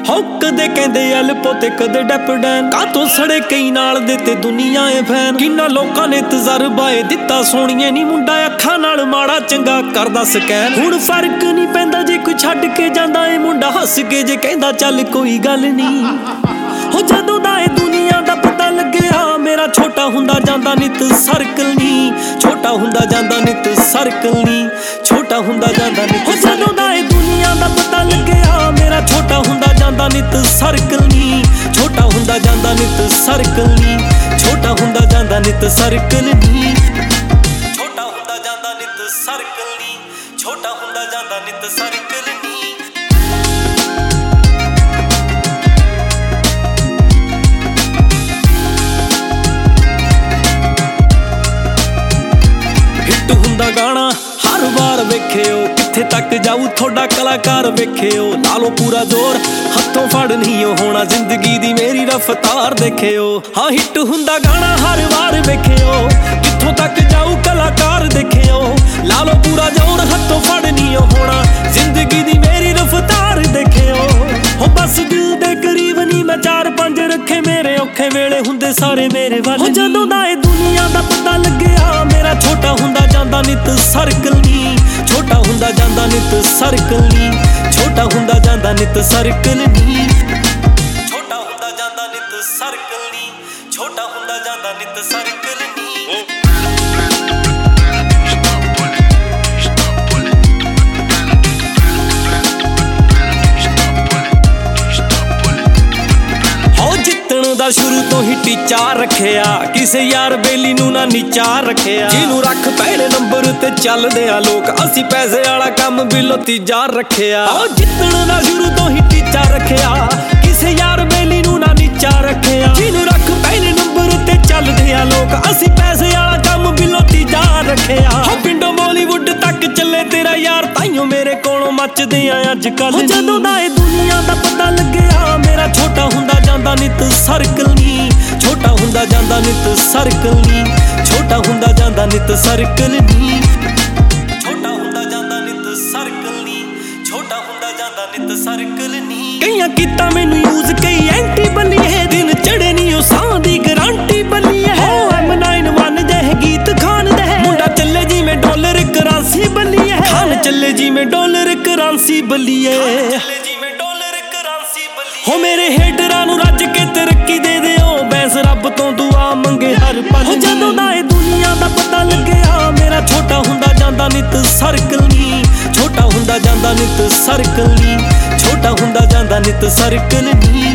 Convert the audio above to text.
ਹੋ ਕਦੇ ਕਹਿੰਦੇ ਐਲਪੋ ਤੇ ਕਦੇ ਡੈਪਡੈਨ ਕਾਤੋਂ ਸੜੇ ਕਈ ਨਾਲ ਦੇ ਤੇ ਦੁਨੀਆ ਏ ਫੈਨ ਕਿੰਨਾ ਲੋਕਾਂ ਨੇ ਤਜਰਬਾ ਏ ਦਿੱਤਾ ਸੋਹਣੀਏ ਨੀ ਮੁੰਡਾ ਅੱਖਾਂ ਨਾਲ ਮਾੜਾ ਚੰਗਾ ਕਰਦਾ ਸਕੈਨ ਹੁਣ ਫਰਕ ਨਹੀਂ ਪੈਂਦਾ ਜੇ ਕੋਈ ਛੱਡ ਕੇ ਜਾਂਦਾ ਏ ਮੁੰਡਾ ਹੱਸ ਕੇ ਜੇ ਕਹਿੰਦਾ ਚੱਲ ਕੋਈ ਗੱਲ ਨਹੀਂ ਹੋ ਜਦੋਂ ਦਾ ਏ ਦੁਨੀਆ ਦਾ ਪਤਾ ਲੱਗਿਆ ਮੇਰਾ ਛੋਟਾ ਹੁੰਦਾ ਜਾਂਦਾ ਨਿਤ ਸਰਕਲ ਨਹੀਂ ਛੋਟਾ ਹੁੰਦਾ ਜਾਂਦਾ ਨਿਤ ਸਰਕਲ ਨਹੀਂ ਛੋਟਾ ਹੁੰਦਾ ਜਾਂਦਾ ਨਿਤ ਜਦੋਂ ਦਾ ਏ ਦੁਨੀਆ ਦਾ ਪਤਾ ਲੱਗਿਆ ਮੇਰਾ ਛੋਟਾ ਹੁੰਦਾ ਜਾਂਦਾ ਨਿਤ ਸਰਕਲ ਨਹੀਂ ਛੋਟਾ ਹੁੰਦਾ ਜਾਂਦਾ ਨਿਤ ਸਰਕਲ ਨਹੀਂ ਛੋਟਾ ਹੁੰਦਾ ਜਾਂਦਾ ਨਿਤ ਸਰਕਲ ਨਹੀਂ ਛੋਟਾ ਹੁੰਦਾ ਜਾਂਦਾ ਨਿਤ ਸਰਕਲ ਨਹੀਂ ਛੋਟਾ ਹੁੰਦਾ ਜਾਂਦਾ ਨਿਤ ਸਰਕਲ ਨਹੀਂ ਹਿੱਟ ਹੁੰਦਾ ਗਾਣਾ ਹਰ ਵਾਰ ਵੇਖਿਓ ਕਿੱਥੇ ਤੱਕ ਜਾਊ ਤੁਹਾਡਾ ਕਲਾਕਾਰ ਵੇਖਿਓ ਲਾ ਲੋ ਪੂਰਾ ਜ਼ੋਰ ਹੱਥੋਂ ਫੜ ਨਹੀਂ ਹੋਣਾ ਜ਼ਿੰਦਗੀ ਦੀ ਮੇਰੀ ਰਫ਼ਤਾਰ ਦੇਖਿਓ ਹਾਂ ਹਿੱਟ ਹੁੰਦਾ ਗਾਣਾ ਹਰ ਵਾਰ ਵੇਖਿਓ ਕਿੱਥੋਂ ਤੱਕ ਜਾਊ ਕਲਾਕਾਰ ਦੇਖਿਓ ਲਾ ਲੋ ਪੂਰਾ ਜ਼ੋਰ ਹੱਥੋਂ ਫੜ ਨਹੀਂ ਹੋਣਾ ਜ਼ਿੰਦਗੀ ਦੀ ਮੇਰੀ ਰਫ਼ਤਾਰ ਦੇਖਿਓ ਹੋ ਬਸ ਦਿਲ ਦੇ ਕਰੀਬ ਨਹੀਂ ਮੈਂ 4-5 ਰੱਖੇ ਮੇਰੇ ਔਖੇ ਵੇਲੇ ਹੁੰਦੇ ਸਾਰੇ ਮੇਰੇ ਵੱਲ ਜਦੋਂ ਦਾ ਇਹ ਦੁਨੀਆ ਦਾ ਪਤਾ ਲੱਗਿਆ ਮੇਰਾ ਛੋਟਾ ਹੁੰਦਾ ਜਾਂਦਾ ਨਿਤ ਸਰਕਲ ਨਹੀਂ ਛੋਟਾ ਹੁੰਦਾ ਜਾਂਦਾ ਨਿਤ ਸਰਕਲ ਨਹੀਂ ਛੋਟਾ ਹੁੰਦਾ ਜਾਂਦਾ ਨਿਤ ਸਰਕਲ ਨਹੀਂ ਛੋਟਾ ਹੁੰਦਾ ਜਾਂਦਾ ਨਿਤ ਸਰਕਲ ਨਹੀਂ ਛੋਟਾ ਹੁੰਦਾ ਜਾਂਦਾ ਨਿਤ ਸਰਕਲ ਨਹੀਂ ਦਾ ਸ਼ੁਰੂ ਤੋਂ ਹੀ ਟੀਚਾ ਰੱਖਿਆ ਕਿਸੇ ਯਾਰ ਬੇਲੀ ਨੂੰ ਨਾ ਨੀਚਾ ਰੱਖਿਆ ਜਿਹਨੂੰ ਰੱਖ ਪਹਿਲੇ ਨੰਬਰ ਤੇ ਚੱਲਦੇ ਆ ਲੋਕ ਅਸੀਂ ਪੈਸੇ ਵਾਲਾ ਕੰਮ ਬਿੱਲੋ ਤੀਜਾ ਰੱਖਿਆ ਉਹ ਜਿੱਤਣ ਦਾ ਸ਼ੁਰੂ ਤੋਂ ਹੀ ਟੀਚਾ ਰੱਖਿਆ ਕਿਸੇ ਯਾਰ ਬੇਲੀ ਨੂੰ ਨਾ ਨੀਚਾ ਰੱਖਿਆ ਜਿਹਨੂੰ ਰੱਖ ਪਹਿਲੇ ਨੰਬਰ ਤੇ ਚੱਲਦੇ ਆ ਲੋਕ ਅਸੀਂ ਪੈਸੇ ਵਾਲਾ ਕੰਮ ਬਿੱਲੋ ਤੀਜਾ ਰੱਖਿਆ ਹੋ ਪਿੰਡੋਂ ਬਾਲੀਵੁੱਡ ਤੱਕ ਚੱਲੇ ਤੇਰਾ ਯਾਰ ਤਾਈਓ ਮੇਰੇ ਕੋਲੋਂ ਮੱਚਦੇ ਆ ਅੱਜ ਕੱਲ ਜਦੋਂ ਦਾ ਇਹ ਦੁਨੀਆ ਦਾ ਪਤਾ ਲੱਗਿਆ ਮੇਰਾ ਛੋਟਾ ਹੁੰਦਾ ਜਾਂਦਾ ਨਿਤ ਸਰਕਲ ਨਹੀਂ ਛੋਟਾ ਹੁੰਦਾ ਜਾਂਦਾ ਨਿਤ ਸਰਕਲ ਨਹੀਂ ਛੋਟਾ ਹੁੰਦਾ ਜਾਂਦਾ ਨਿਤ ਸਰਕਲ ਨਹੀਂ ਛੋਟਾ ਹੁੰਦਾ ਜਾਂਦਾ ਨਿਤ ਸਰਕਲ ਨਹੀਂ ਛੋਟਾ ਹੁੰਦਾ ਜਾਂਦਾ ਨਿਤ ਸਰਕਲ ਨਹੀਂ ਕਈਆਂ ਕੀਤਾ ਮੈਨੂੰ ਯੂਜ਼ ਕਈ ਐਂਟੀ ਬੱਲੀਏ ਦਿਨ ਚੜੇ ਨਹੀਂ ਉਹ ਸਾਹ ਦੀ ਗਾਰੰਟੀ ਬੱਲੀਏ ਹੋ M91 ਜਿਹੇ ਗੀਤ ਖਾਨ ਦੇ ਮੁੰਡਾ ਚੱਲੇ ਜਿਵੇਂ ਡਾਲਰ ਕਰੰਸੀ ਬੱਲੀਏ ਖਾਨ ਚੱਲੇ ਜਿਵੇਂ ਡਾਲਰ ਕਰੰਸੀ ਬੱਲੀਏ ਹੋ ਮੇਰੇ ਹੇਟਰਾਂ ਨੂੰ ਰੱਜ ਕੇ ਤਰੱਕੀ ਦੇ ਦਿਓ ਬੈਂਸ ਰੱਬ ਤੋਂ ਦੁਆ ਮੰਗੇ ਹਰ ਪਲ ਜਦੋਂ ਦਾ ਇਹ ਦੁਨੀਆ ਦਾ ਪਤਾ ਲੱਗਿਆ ਮੇਰਾ ਛੋਟਾ ਹੁੰਦਾ ਜਾਂਦਾ ਨਿਤ ਸਰਕਲ ਨਹੀਂ ਛੋਟਾ ਹੁੰਦਾ ਜਾਂਦਾ ਨਿਤ ਸਰਕਲ ਨਹੀਂ ਛੋਟਾ ਹੁੰਦਾ ਜਾਂਦਾ ਨਿਤ ਸਰਕਲ ਨਹੀਂ